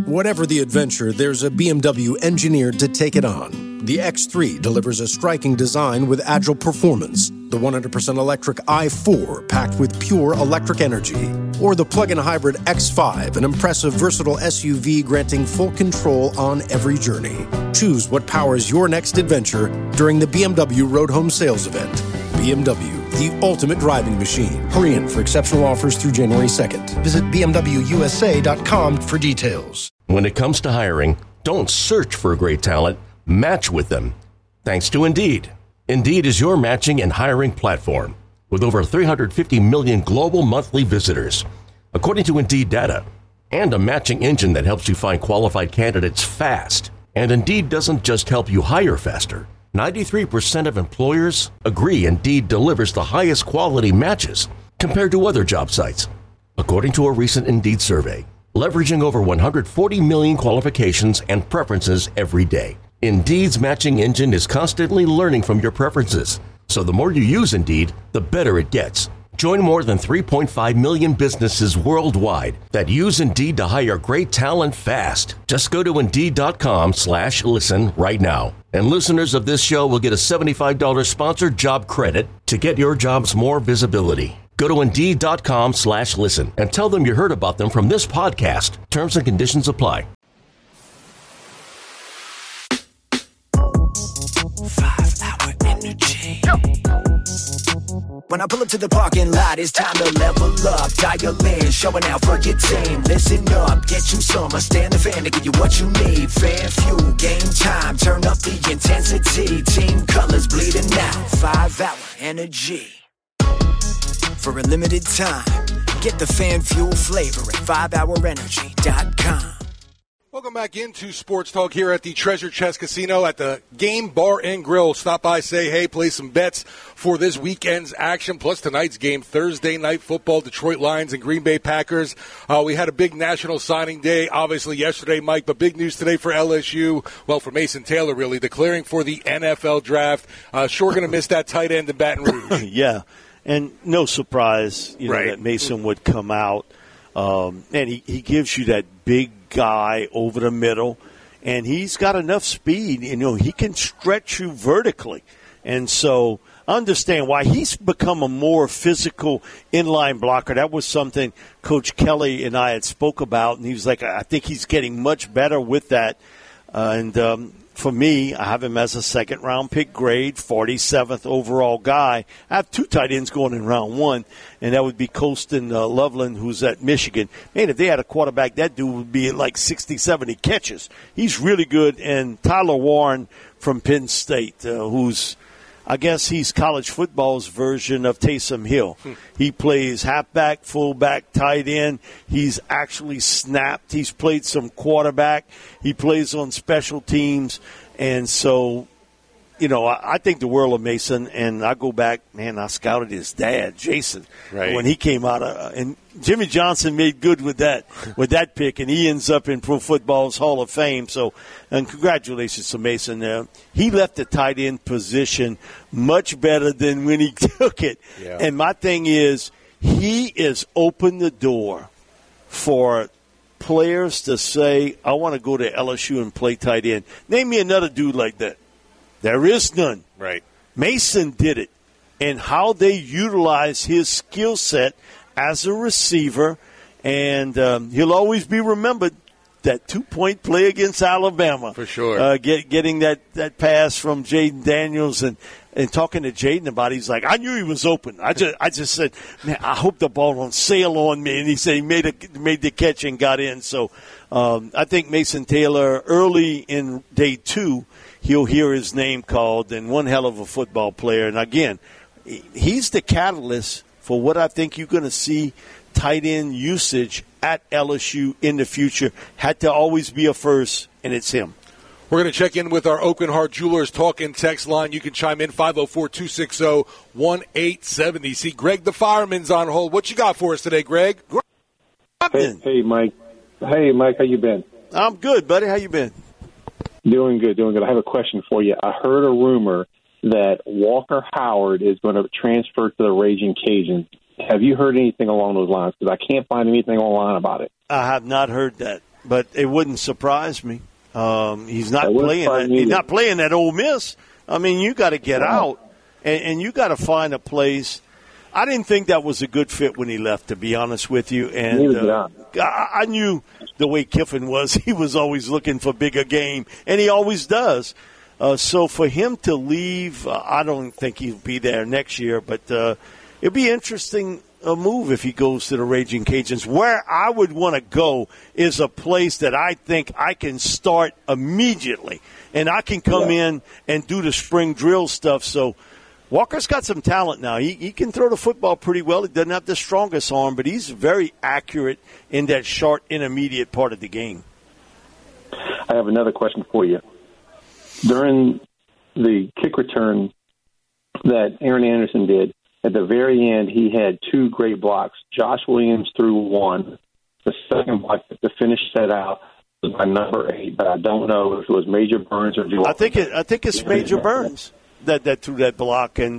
Whatever the adventure, there's a BMW engineered to take it on. The X3 delivers a striking design with agile performance. The 100% electric i4 packed with pure electric energy. Or the plug-in hybrid X5, an impressive, versatile SUV granting full control on every journey. Choose what powers your next adventure during the BMW Road Home Sales Event. BMW, the ultimate driving machine. Hurry in for exceptional offers through January 2nd. Visit BMWUSA.com for details. When it comes to hiring, don't search for great talent, match with them. Thanks to Indeed. Indeed is your matching and hiring platform with over 350 million global monthly visitors, according to Indeed data, and a matching engine that helps you find qualified candidates fast. And Indeed doesn't just help you hire faster. 93% of employers agree Indeed delivers the highest quality matches compared to other job sites, according to a recent Indeed survey, leveraging over 140 million qualifications and preferences every day. Indeed's matching engine is constantly learning from your preferences, so the more you use Indeed, the better it gets. Join more than 3.5 million businesses worldwide that use Indeed to hire great talent fast. Just go to Indeed.com/listen right now. And listeners of this show will get a $75 sponsored job credit to get your jobs more visibility. Go to Indeed.com/listen and tell them you heard about them from this podcast. Terms and conditions apply. 5-hour energy. When I pull up to the parking lot, it's time to level up. Dial in, showing out for your team. Listen up, get you some. I stand the fan to give you what you need. Fan fuel, game time, turn up the intensity. Team colors bleeding out. 5-hour energy. For a limited time, get the fan fuel flavor at 5hourenergy.com. Welcome back into Sports Talk here at the Treasure Chest Casino at the Game Bar and Grill. Stop by, say hey, play some bets for this weekend's action, plus tonight's game, Thursday Night Football, Detroit Lions and Green Bay Packers. We had a big national signing day, obviously, yesterday, Mike, but big news today for LSU, well, for Mason Taylor, really, declaring for the NFL draft. Sure going to miss that tight end in Baton Rouge. Yeah, and no surprise that Mason would come out. And he gives you that big guy over the middle, and he's got enough speed. He can stretch you vertically. And so I understand why he's become a more physical inline blocker. That was something Coach Kelly and I had spoke about, and he was like, I think he's getting much better with that. For me, I have him as a second-round pick grade, 47th overall guy. I have two tight ends going in round one, and that would be Colston Loveland, who's at Michigan. Man, if they had a quarterback, that dude would be at like 60, 70 catches. He's really good. And Tyler Warren from Penn State, who's, I guess he's college football's version of Taysom Hill. He plays halfback, fullback, tight end. He's actually snapped. He's played some quarterback. He plays on special teams. And so, I think the world of Mason. And I go back, man, I scouted his dad, Jason, when he came out. And Jimmy Johnson made good with that pick, and he ends up in Pro Football's Hall of Fame. So, and congratulations to Mason. He left the tight end position much better than when he took it. Yeah. And my thing is, he is opened the door for players to say, I want to go to LSU and play tight end. Name me another dude like that. There is none. Right. Mason did it. And how they utilize his skill set as a receiver, and he'll always be remembered, that 2-point play against Alabama. For sure. Getting that pass from Jaden Daniels and talking to Jaden about it, he's like, I knew he was open. I just said, man, I hope the ball don't sail on me. And he said he made the catch and got in. So I think Mason Taylor, early in day 2, he'll hear his name called, and one hell of a football player. And, again, he's the catalyst for what I think you're going to see tight end usage at LSU in the future. Had to always be a first, and it's him. We're going to check in with our Open Heart Jewelers talk and text line. You can chime in 504-260-1870. See, Greg the Fireman's on hold. What you got for us today, Greg? Hey, Mike. Hey, Mike, how you been? I'm good, buddy. How you been? Doing good. I have a question for you. I heard a rumor that Walker Howard is going to transfer to the Raging Cajuns. Have you heard anything along those lines? Because I can't find anything online about it. I have not heard that. but it wouldn't surprise me. He's not playing. He's not playing at Ole Miss. I mean, you got to get out, and you got to find a place. I didn't think that was a good fit when he left, to be honest with you. And I knew the way Kiffin was. He was always looking for bigger game, and he always does. So for him to leave, I don't think he'll be there next year. But it'd be interesting a move if he goes to the Raging Cajuns. Where I would want to go is a place that I think I can start immediately, and I can come in and do the spring drill stuff. So Walker's got some talent now. He can throw the football pretty well. He doesn't have the strongest arm, but he's very accurate in that short intermediate part of the game. I have another question for you. During the kick return that Aaron Anderson did, at the very end, he had two great blocks. Josh Williams threw one. The second block to finish that out was by number 8, but I don't know if it was Major Burns or Joe. I think it's Major Burns that threw that block. And,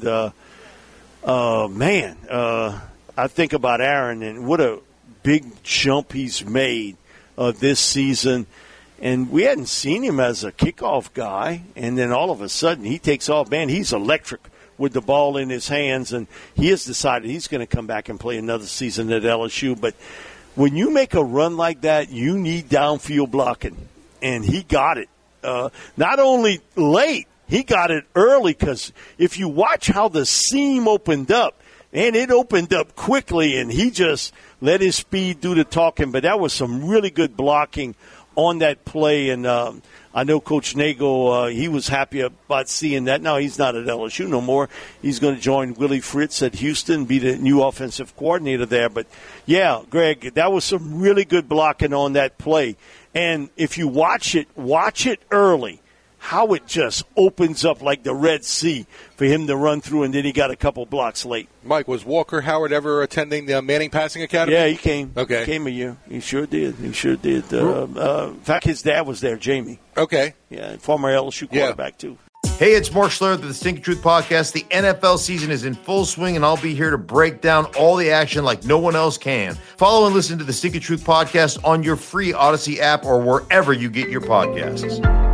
I think about Aaron and what a big jump he's made this season. And we hadn't seen him as a kickoff guy, and then all of a sudden he takes off. Man, he's electric with the ball in his hands, and he has decided he's going to come back and play another season at LSU. But when you make a run like that, you need downfield blocking, and he got it. Not only late, he got it early, because if you watch how the seam opened up, and it opened up quickly, and he just let his speed do the talking. But that was some really good blocking on that play, and I know Coach Nagel, he was happy about seeing that. Now he's not at LSU no more. He's going to join Willie Fritz at Houston, be the new offensive coordinator there. But, yeah, Greg, that was some really good blocking on that play. And if you watch it early, how it just opens up like the Red Sea for him to run through, and then he got a couple blocks late. Mike, was Walker Howard ever attending the Manning Passing Academy? Yeah, he came. Okay. He came a year. He sure did. In fact, his dad was there, Jamie. Okay. Yeah, former LSU quarterback, too. Hey, it's Mark Schlereth of the Stinky Truth Podcast. The NFL season is in full swing, and I'll be here to break down all the action like no one else can. Follow and listen to the Stinky Truth Podcast on your free Odyssey app or wherever you get your podcasts.